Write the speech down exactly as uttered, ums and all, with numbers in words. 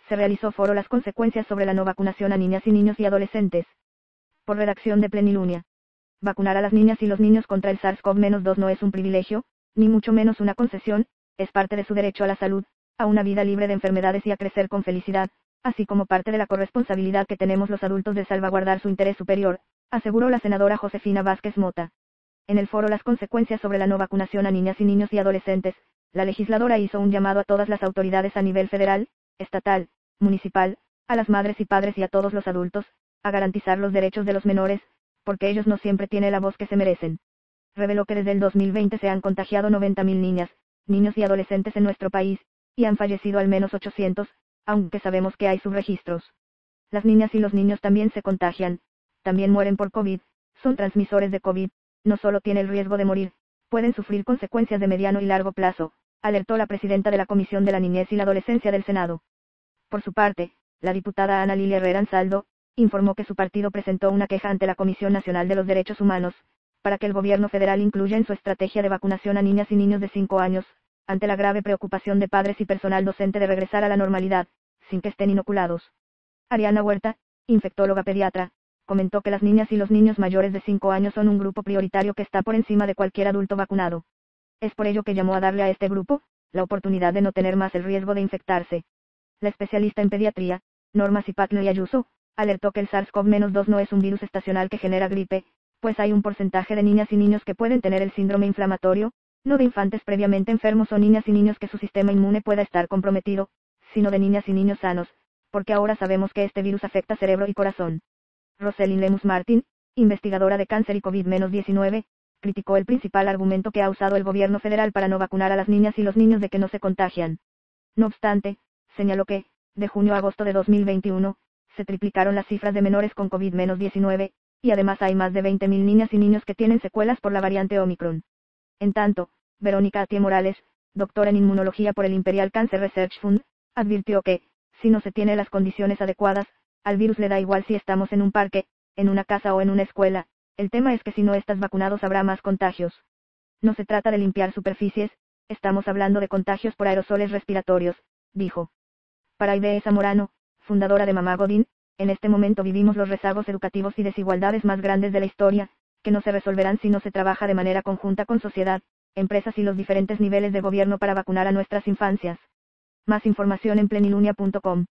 se realizó foro Las consecuencias sobre la no vacunación a niñas y niños y adolescentes. Por redacción de Plenilunia. Vacunar a las niñas y los niños contra el SARS-CoV dos no es un privilegio, ni mucho menos una concesión, es parte de su derecho a la salud, a una vida libre de enfermedades y a crecer con felicidad, así como parte de la corresponsabilidad que tenemos los adultos de salvaguardar su interés superior, aseguró la senadora Josefina Vázquez Mota. En el foro Las consecuencias sobre la no vacunación a niñas y niños y adolescentes, la legisladora hizo un llamado a todas las autoridades a nivel federal, estatal, municipal, a las madres y padres y a todos los adultos, a garantizar los derechos de los menores, porque ellos no siempre tienen la voz que se merecen. Reveló que desde el dos mil veinte se han contagiado noventa mil niñas, niños y adolescentes en nuestro país, y han fallecido al menos ochocientos, aunque sabemos que hay subregistros. Las niñas y los niños también se contagian, también mueren por COVID, son transmisores de COVID, no solo tiene el riesgo de morir, pueden sufrir consecuencias de mediano y largo plazo, alertó la presidenta de la Comisión de la Niñez y la Adolescencia del Senado. Por su parte, la diputada Ana Lilia Herrera Ansaldo, informó que su partido presentó una queja ante la Comisión Nacional de los Derechos Humanos, para que el gobierno federal incluya en su estrategia de vacunación a niñas y niños de cinco años, ante la grave preocupación de padres y personal docente de regresar a la normalidad, sin que estén inoculados. Ariana Huerta, infectóloga pediatra, comentó que las niñas y los niños mayores de cinco años son un grupo prioritario que está por encima de cualquier adulto vacunado. Es por ello que llamó a darle a este grupo, la oportunidad de no tener más el riesgo de infectarse. La especialista en pediatría, Norma Zipatley Ayuso, alertó que el SARS-CoV dos no es un virus estacional que genera gripe, pues hay un porcentaje de niñas y niños que pueden tener el síndrome inflamatorio, no de infantes previamente enfermos o niñas y niños que su sistema inmune pueda estar comprometido, sino de niñas y niños sanos, porque ahora sabemos que este virus afecta cerebro y corazón. Rosalind Lemus Martin, investigadora de cáncer y COVID diecinueve, criticó el principal argumento que ha usado el gobierno federal para no vacunar a las niñas y los niños de que no se contagian. No obstante, señaló que, de junio a agosto de dos mil veintiuno, se triplicaron las cifras de menores con COVID diecinueve, y además hay más de veinte mil niñas y niños que tienen secuelas por la variante Omicron. En tanto, Verónica Atié Morales, doctora en inmunología por el Imperial Cancer Research Fund, advirtió que, si no se tiene las condiciones adecuadas, al virus le da igual si estamos en un parque, en una casa o en una escuela, el tema es que si no estás vacunados habrá más contagios. No se trata de limpiar superficies, estamos hablando de contagios por aerosoles respiratorios, dijo. Para Aide Zamorano, fundadora de Mamá Godín, en este momento vivimos los rezagos educativos y desigualdades más grandes de la historia, que no se resolverán si no se trabaja de manera conjunta con sociedad, empresas y los diferentes niveles de gobierno para vacunar a nuestras infancias. Más información en plenilunia punto com.